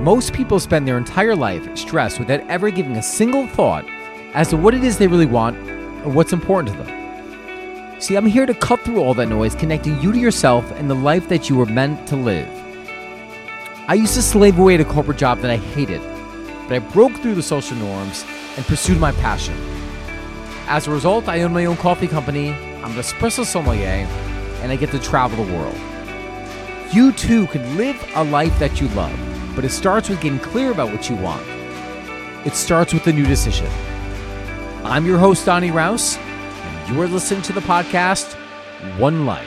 Most people spend their entire life stressed without ever giving a single thought as to what it is they really want or what's important to them. See, I'm here to cut through all that noise, connecting you to yourself and the life that you were meant to live. I used to slave away at a corporate job that I hated, but I broke through the social norms and pursued my passion. As a result, I own my own coffee company, I'm an espresso sommelier, and I get to travel the world. You too can live a life that you love, but it starts with getting clear about what you want. It starts with a new decision. I'm your host, Donnie Rouse, and you are listening to the podcast, One Life.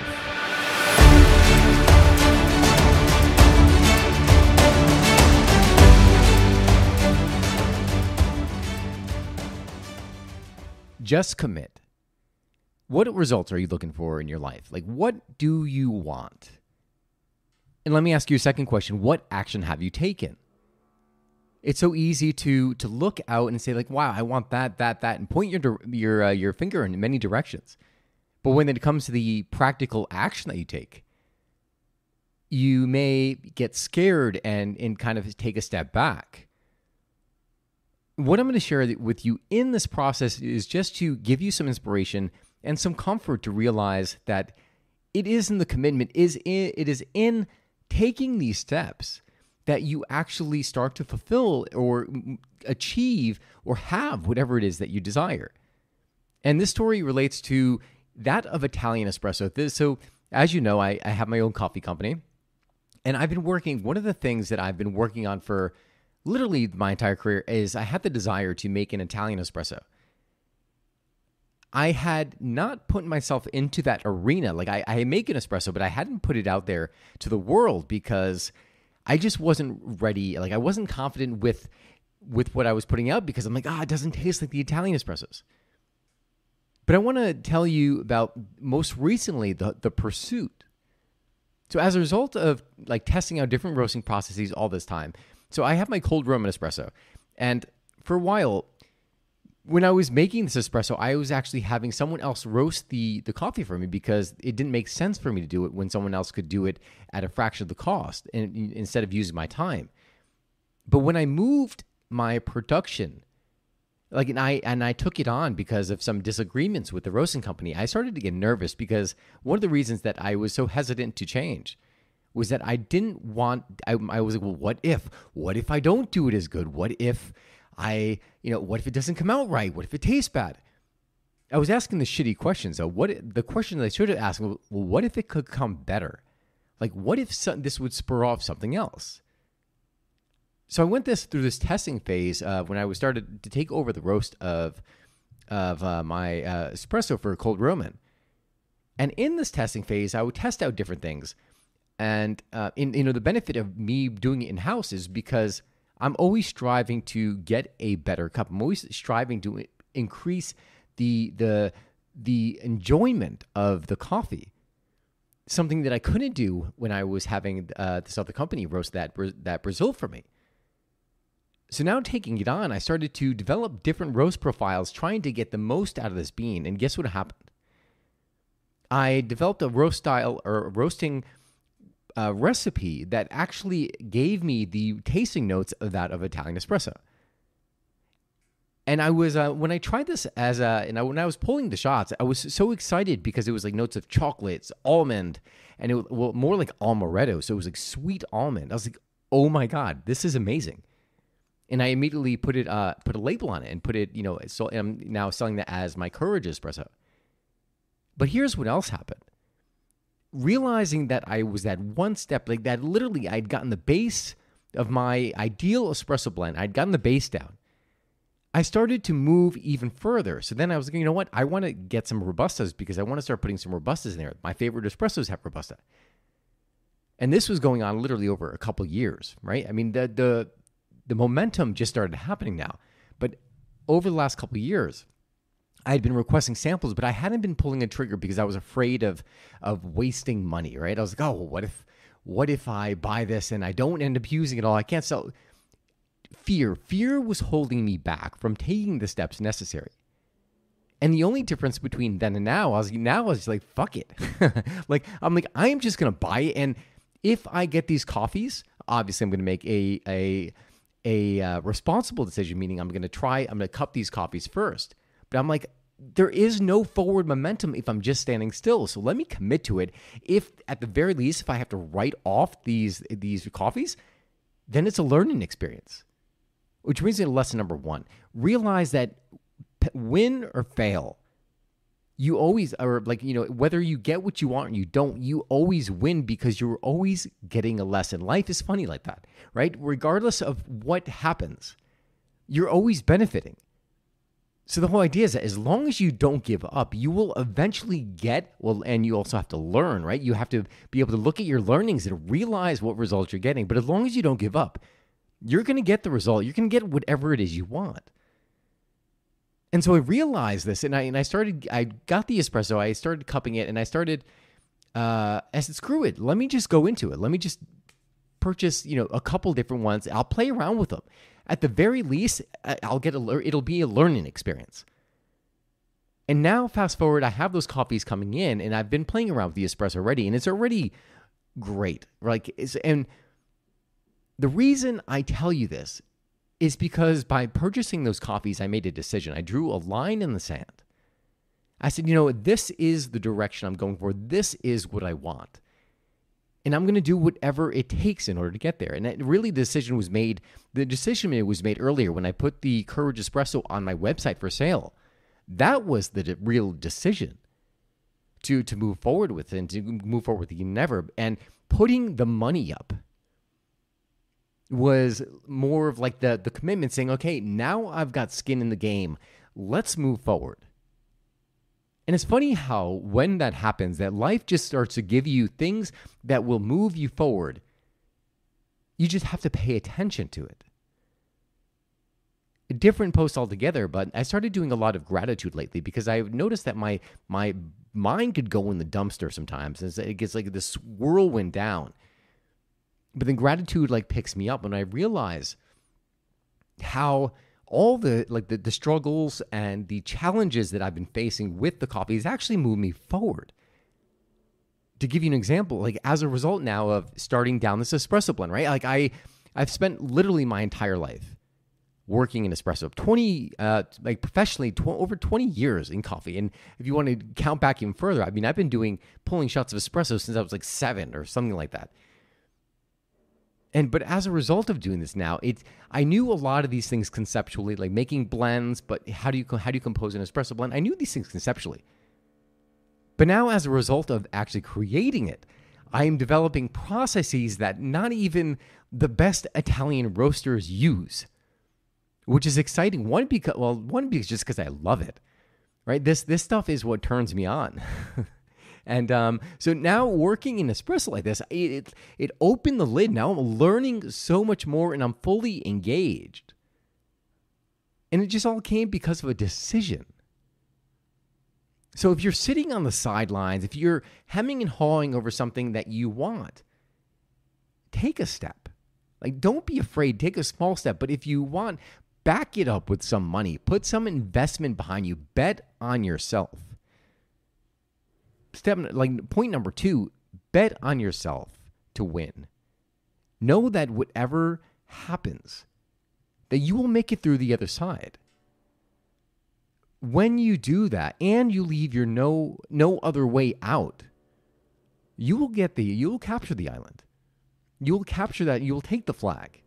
Just commit. What results are you looking for in your life? Like, what do you want? And let me ask you a second question. What action have you taken? It's so easy to look out and say, like, wow, I want that, and point your finger in many directions. But when it comes to the practical action that you take, you may get scared and kind of take a step back. What I'm going to share with you in this process is just to give you some inspiration and some comfort to realize that it is in the commitment, it is in taking these steps that you actually start to fulfill or achieve or have whatever it is that you desire. And this story relates to that of Italian Espresso. So as you know, I have my own coffee company, and one of the things that I've been working on for literally my entire career is I had the desire to make an Italian espresso. I had not put myself into that arena. Like I make an espresso, but I hadn't put it out there to the world because I just wasn't ready. Like I wasn't confident with what I was putting out because I'm like, it doesn't taste like the Italian espressos. But I want to tell you about most recently the pursuit. So as a result of like testing out different roasting processes all this time, so I have my cold Roman espresso, and for a while, when I was making this espresso, I was actually having someone else roast the coffee for me because it didn't make sense for me to do it when someone else could do it at a fraction of the cost instead of using my time. But when I moved my production, and I took it on because of some disagreements with the roasting company, I started to get nervous because one of the reasons that I was so hesitant to change was that I didn't want, I was like, well, what if I don't do it as good? What if what if it doesn't come out right? What if it tastes bad? I was asking the shitty questions. So the question that I should have asked, well, what if it could come better? Like, what if this would spur off something else? So I went through this testing phase when I started to take over the roast of my espresso for a cold Roman. And in this testing phase, I would test out different things. And the benefit of me doing it in-house is because I'm always striving to get a better cup. I'm always striving to increase the enjoyment of the coffee. Something that I couldn't do when I was having this other company roast that Brazil for me. So now taking it on, I started to develop different roast profiles, trying to get the most out of this bean. And guess what happened? I developed a roasting recipe that actually gave me the tasting notes of that of Italian espresso. And I was when I tried this when I was pulling the shots, I was so excited because it was like notes of chocolates, almond, and it was more like amaretto. So it was like sweet almond. I was like, oh my God, this is amazing. And I immediately put a label on it and put it, so I'm now selling that as my Courage espresso. But here's what else happened. Realizing that I was that one step, like that literally I'd gotten the base of my ideal espresso blend. I'd gotten the base down. I started to move even further. So then I was like, you know what? I want to get some Robustas because I want to start putting some Robustas in there. My favorite espressos have Robusta. And this was going on literally over a couple years, right? I mean, the momentum just started happening now. But over the last couple of years, I had been requesting samples, but I hadn't been pulling a trigger because I was afraid of wasting money, right? I was like, oh, well, what if I buy this and I don't end up using it all? I can't sell. Fear was holding me back from taking the steps necessary. And the only difference between then and now, I was like, fuck it. I'm like, I am just going to buy it. If I get these coffees, obviously I'm going to make a responsible decision, meaning I'm going to cup these coffees first. But I'm like, there is no forward momentum if I'm just standing still. So let me commit to it. If at the very least, if I have to write off these coffees, then it's a learning experience. Which brings me to lesson number 1. Realize that win or fail, you always are whether you get what you want or you don't, you always win because you're always getting a lesson. Life is funny like that, right? Regardless of what happens, you're always benefiting. So the whole idea is that as long as you don't give up, you will eventually and you also have to learn, right? You have to be able to look at your learnings and realize what results you're getting. But as long as you don't give up, you're going to get the result. You're going to get whatever it is you want. And so I realized this, and I got the espresso, I started cupping it, and I started, I said, screw it, let me just go into it. Let me just purchase, a couple different ones. I'll play around with them. At the very least, it'll be a learning experience. And now, fast forward, I have those coffees coming in, and I've been playing around with the espresso already, and it's already great. And the reason I tell you this is because by purchasing those coffees, I made a decision. I drew a line in the sand. I said, this is the direction I'm going for. This is what I want. And I'm going to do whatever it takes in order to get there. And the decision was made earlier when I put the Courage Espresso on my website for sale. That was the real decision to move forward with it and to move forward with the Endeavor. And putting the money up was more of like the commitment, saying, okay, now I've got skin in the game. Let's move forward. And it's funny how when that happens, that life just starts to give you things that will move you forward. You just have to pay attention to it. A different post altogether, but I started doing a lot of gratitude lately because I've noticed that my mind could go in the dumpster sometimes. It gets like this whirlwind down. But then gratitude picks me up when I realize how all the struggles and the challenges that I've been facing with the coffee has actually moved me forward. To give you an example, as a result now of starting down this espresso blend, right? I've spent literally my entire life working in espresso, professionally, over 20 years in coffee. And if you want to count back even further, I've been pulling shots of espresso since I was 7 or something like that. But as a result of doing this now, I knew a lot of these things conceptually, like making blends, but how do you compose an espresso blend? I knew these things conceptually. But now as a result of actually creating it, I am developing processes that not even the best Italian roasters use, which is exciting. One because just because I love it, right? This stuff is what turns me on. And so now working in espresso like this, it opened the lid. Now I'm learning so much more and I'm fully engaged. And it just all came because of a decision. So if you're sitting on the sidelines, if you're hemming and hawing over something that you want, take a step. Don't be afraid. Take a small step. But if you want, back it up with some money. Put some investment behind you. Bet on yourself. Point number 2, bet on yourself to win. Know that whatever happens, that you will make it through the other side. When you do that and you leave your no other way out, you will capture the island. You will capture that. You will take the flag.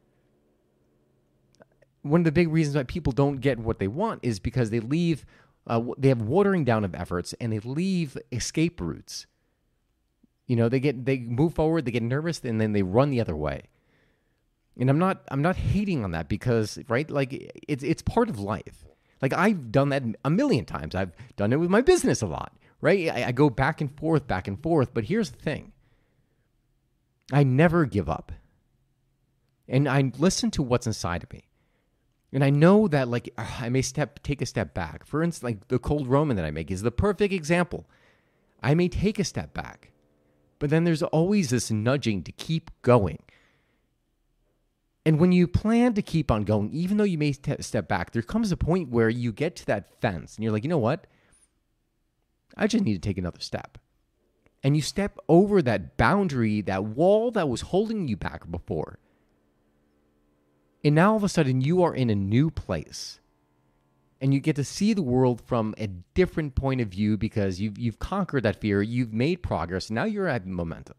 One of the big reasons why people don't get what they want is because they leave. They have watering down of efforts and they leave escape routes. They move forward, they get nervous, and then they run the other way. And I'm not hating on that because, right, it's part of life. I've done that a million times. I've done it with my business a lot, right? I go back and forth. But here's the thing. I never give up. And I listen to what's inside of me. And I know that I may take a step back. For instance, the cold Roman that I make is the perfect example. I may take a step back, but then there's always this nudging to keep going. And when you plan to keep on going, even though you may step back, there comes a point where you get to that fence and you're like, you know what? I just need to take another step. and you step over that boundary, that wall that was holding you back before. And now all of a sudden you are in a new place. And you get to see the world from a different point of view because you've conquered that fear, you've made progress, now you're at momentum.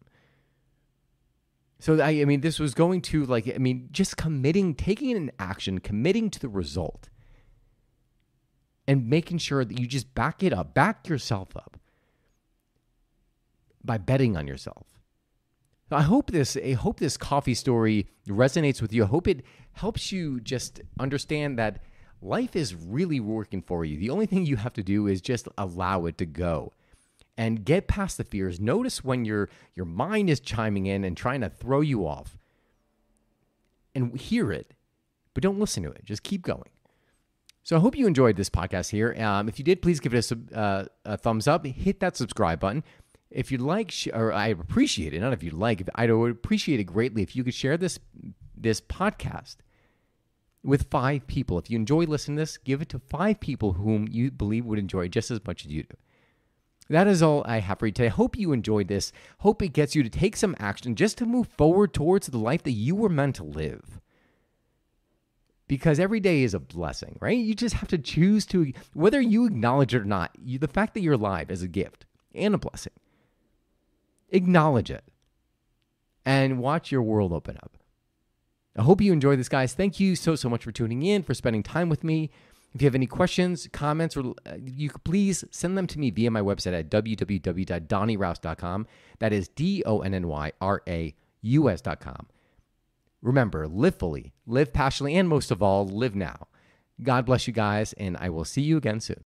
So I mean, this was going to just committing, taking an action, committing to the result, and making sure that you just back it up, back yourself up by betting on yourself. I hope this coffee story resonates with you. I hope it helps you just understand that life is really working for you. The only thing you have to do is just allow it to go and get past the fears. Notice when your mind is chiming in and trying to throw you off, and hear it, but don't listen to it. Just keep going. So I hope you enjoyed this podcast here. If you did, please give it a thumbs up. Hit that subscribe button. If you'd like, or I appreciate it, not if you'd like, I would appreciate it greatly if you could share this podcast with 5 people. If you enjoy listening to this, give it to 5 people whom you believe would enjoy it just as much as you do. That is all I have for you today. I hope you enjoyed this. Hope it gets you to take some action just to move forward towards the life that you were meant to live. Because every day is a blessing, right? You just have to choose to, whether you acknowledge it or not, the fact that you're alive is a gift and a blessing. Acknowledge it and watch your world open up. I hope you enjoyed this, guys. Thank you so much for tuning in, for spending time with me. If you have any questions, comments, or you could please send them to me via my website at www.donnyraus.com. That is DONNYRAUS.com. Remember, live fully, live passionately, and most of all, live now. God bless you guys, and I will see you again soon.